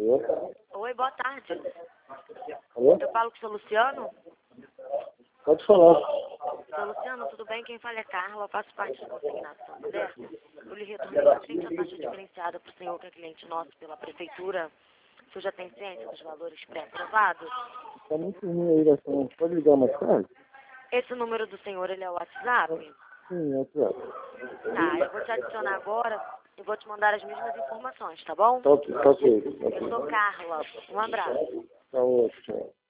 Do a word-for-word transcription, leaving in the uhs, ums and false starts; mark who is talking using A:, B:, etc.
A: Alô?
B: Oi, boa tarde.
A: Alô?
B: Eu falo com o seu Luciano?
A: Pode falar.
B: Seu Luciano, tudo bem? Quem fala é Carla, eu faço parte do Consignado Santander. Eu lhe retornei referente à taxa diferenciada para o senhor que é cliente nosso pela prefeitura. O senhor já tem ciência dos valores pré-aprovados?
A: Tá muito ruim a ligação. Pode ligar mais tarde?
B: Esse número do senhor, ele é o WhatsApp?
A: Sim, é WhatsApp.
B: Tá, eu vou te adicionar agora e vou te mandar as mesmas informações, tá bom?
A: Tá ok, tá ok. Tá
B: Eu sou
A: ok.
B: Carla. Um abraço.
A: Tá ótimo.